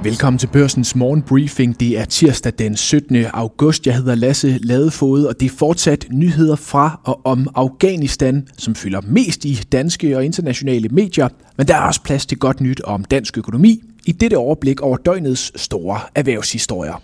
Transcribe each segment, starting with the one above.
Velkommen til Børsens morgenbriefing. Det er tirsdag den 17. august. Jeg hedder Lasse Ladefoged, og det er fortsat nyheder fra og om Afghanistan, som fylder mest i danske og internationale medier. Men der er også plads til godt nyt om dansk økonomi i dette overblik over døgnets store erhvervshistorier.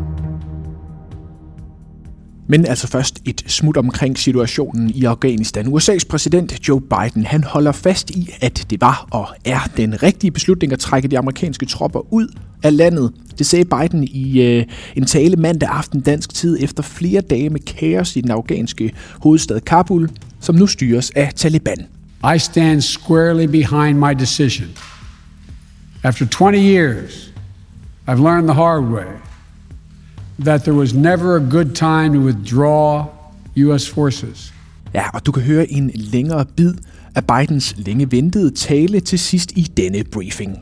Men altså først et smut omkring situationen i Afghanistan. USA's præsident Joe Biden, han holder fast i, at det var og er den rigtige beslutning at trække de amerikanske tropper ud af landet. Det sagde Biden i en tale mandag aften dansk tid efter flere dage med kaos i den afghanske hovedstad Kabul, som nu styres af Taliban. I stand squarely behind my decision. After 20 years, I've learned the hard way that there was never a good time to withdraw US forces. Ja, og du kan høre en længere bid af Bidens længe ventede tale til sidst i denne briefing.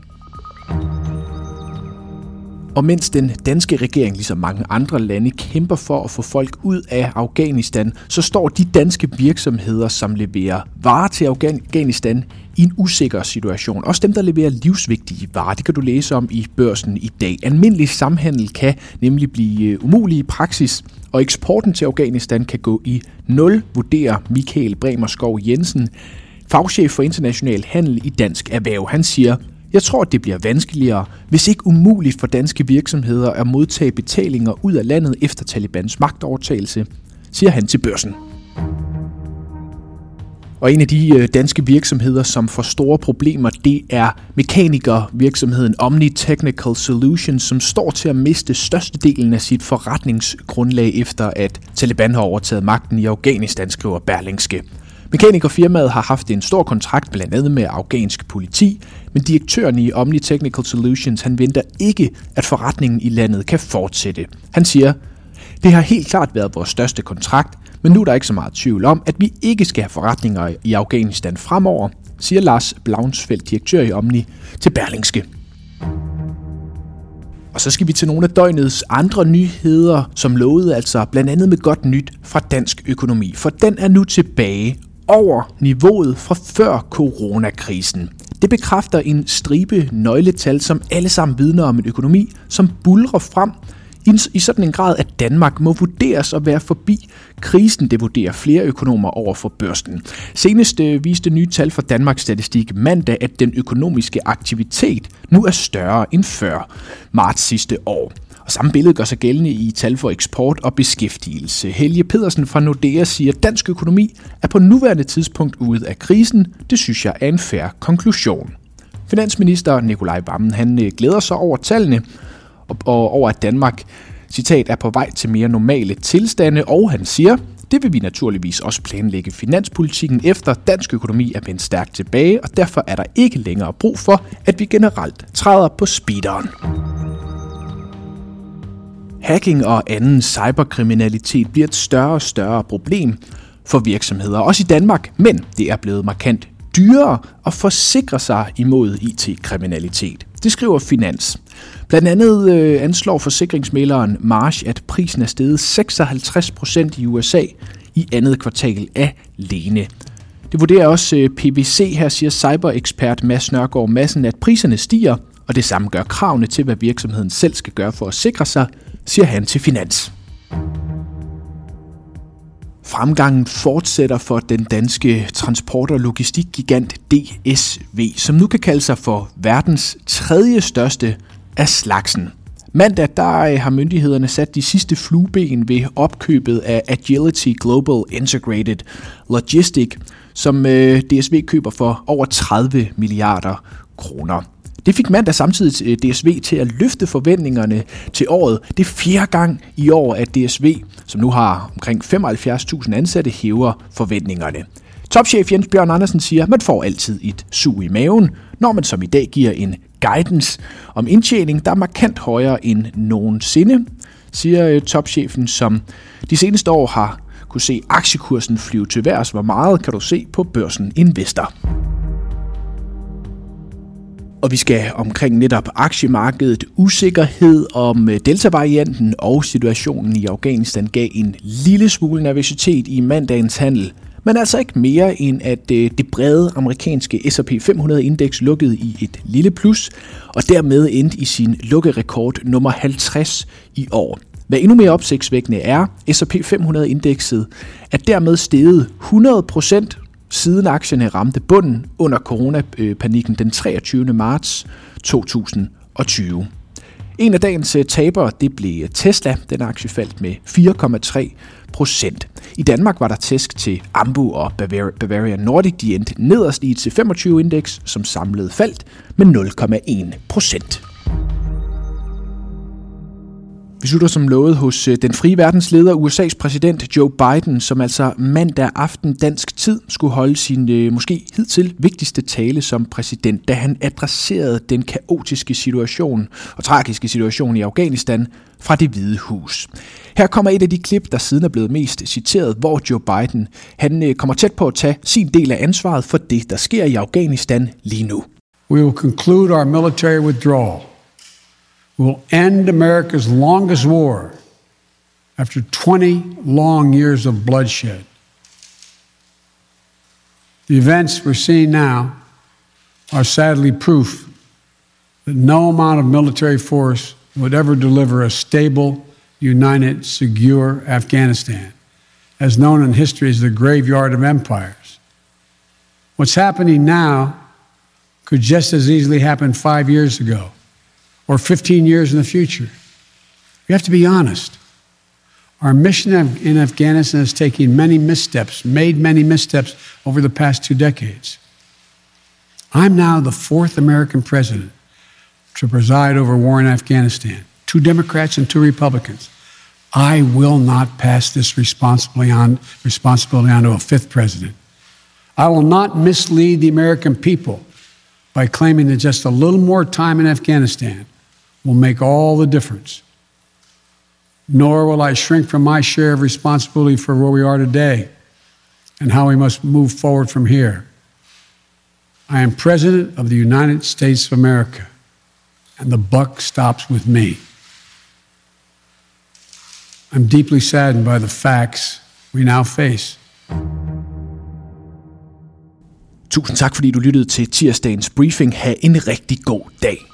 Og mens den danske regering, ligesom mange andre lande, kæmper for at få folk ud af Afghanistan, så står de danske virksomheder, som leverer varer til Afghanistan, i en usikker situation. Også dem, der leverer livsvigtige varer, det kan du læse om i Børsen i dag. Almindelig samhandel kan nemlig blive umulig i praksis, og eksporten til Afghanistan kan gå i nul, vurderer Michael Bremerskov Jensen, fagchef for international handel i Dansk Erhverv. Han siger: "Jeg tror, at det bliver vanskeligere, hvis ikke umuligt for danske virksomheder at modtage betalinger ud af landet efter Talibans magtovertagelse", siger han til Børsen. Og en af de danske virksomheder, som får store problemer, det er mekanikervirksomheden Omni Technical Solutions, som står til at miste størstedelen af sit forretningsgrundlag efter, at Taliban har overtaget magten i Afghanistan, skriver Berlingske. Mekanikerfirmaet har haft en stor kontrakt blandt andet med afghansk politi, men direktøren i Omni Technical Solutions, han venter ikke, at forretningen i landet kan fortsætte. Han siger: "Det har helt klart været vores største kontrakt, men nu er der ikke så meget tvivl om, at vi ikke skal have forretninger i Afghanistan fremover", siger Lars Blaunsfeldt, direktør i Omni, til Berlingske. Og så skal vi til nogle af døgnets andre nyheder, som lovede altså blandt andet med godt nyt fra dansk økonomi, for den er nu tilbage over niveauet fra før coronakrisen. Det bekræfter en stribe nøgletal, som alle sammen vidner om en økonomi, som buldrer frem i sådan en grad, at Danmark må vurderes at være forbi krisen. Det vurderer flere økonomer over for Børsen. Senest viste nye tal fra Danmarks Statistik mandag, at den økonomiske aktivitet nu er større end før marts sidste år. Og samme billede gør sig gældende i tal for eksport og beskæftigelse. Helge Pedersen fra Nordea siger, at dansk økonomi er på nuværende tidspunkt ude af krisen. Det synes jeg er en fair konklusion. Finansminister Nicolai Wammen, han glæder sig over tallene og over, at Danmark, citat, er på vej til mere normale tilstande, og han siger: "Det vil vi naturligvis også planlægge finanspolitikken efter. Dansk økonomi er vendt stærkt tilbage, og derfor er der ikke længere brug for, at vi generelt træder på speederen." Hacking og anden cyberkriminalitet bliver et større og større problem for virksomheder, også i Danmark, men det er blevet markant dyrere at forsikre sig imod IT-kriminalitet. Det skriver Finans. Blandt andet anslår forsikringsmægleren Marsh, at prisen er steget 56% i USA i andet kvartal alene. Det vurderer også PwC. Her siger cyberekspert Mads Nørgaard Madsen, at priserne stiger, og det samme gør kravene til, hvad virksomheden selv skal gøre for at sikre sig, siger han til Finans. Fremgangen fortsætter for den danske transport- og logistikgigant DSV, som nu kan kalde sig for verdens tredje største af slagsen. Mandag der har myndighederne sat de sidste flueben ved opkøbet af Agility Global Integrated Logistics, som DSV køber for over 30 milliarder kroner. Det fik mandag samtidig DSV til at løfte forventningerne til året. Det er 4. gang i år, at DSV, som nu har omkring 75.000 ansatte, hæver forventningerne. Topchef Jens Bjørn Andersen siger, at man får altid et sug i maven, når man som i dag giver en guidance om indtjening, der er markant højere end nogensinde, siger topchefen, som de seneste år har kunne se aktiekursen flyve til værs. Hvor meget kan du se på Børsen Investor? Og vi skal omkring netop aktiemarkedet. Usikkerhed om Delta-varianten og situationen i Afghanistan gav en lille smule nervøsitet i mandagens handel. Men altså ikke mere end at det brede amerikanske S&P 500-indeks lukkede i et lille plus, og dermed endte i sin lukkerekord nummer 50 i år. Hvad endnu mere opsigtsvækkende er, S&P 500-indekset er dermed steget 100% siden aktierne ramte bunden under coronapanikken den 23. marts 2020. En af dagens tabere, det blev Tesla. Den aktie faldt med 4,3%. I Danmark var der tæsk til Ambu og Bavarian Nordic. De endte nederst i et C25-indeks, som samlet faldt med 0,1%. Vi slutter som lovet hos den frie verdensleder, USA's præsident Joe Biden, som altså mandag aften dansk tid skulle holde sin måske hidtil vigtigste tale som præsident, da han adresserede den kaotiske situation og tragiske situation i Afghanistan fra Det Hvide Hus. Her kommer et af de klip, der siden er blevet mest citeret, hvor Joe Biden han kommer tæt på at tage sin del af ansvaret for det, der sker i Afghanistan lige nu. We will conclude our military withdrawal. Will end America's longest war after 20 long years of bloodshed. The events we're seeing now are sadly proof that no amount of military force would ever deliver a stable, united, secure Afghanistan, as known in history as the graveyard of empires. What's happening now could just as easily happen 5 years ago, or 15 years in the future. We have to be honest. Our mission in Afghanistan has taken made many missteps over the past 2 decades. I'm now the 4th American president to preside over war in Afghanistan. 2 Democrats and 2 Republicans. I will not pass this responsibility on to a 5th president. I will not mislead the American people by claiming that just a little more time in Afghanistan will make all the difference. Nor will I shrink from my share of responsibility for where we are today and how we must move forward from here. I am President of the United States of America, and the buck stops with me. I'm deeply saddened by the facts we now face. Tusind tak, fordi du lyttede til tirsdagens briefing. Ha' en rigtig god dag.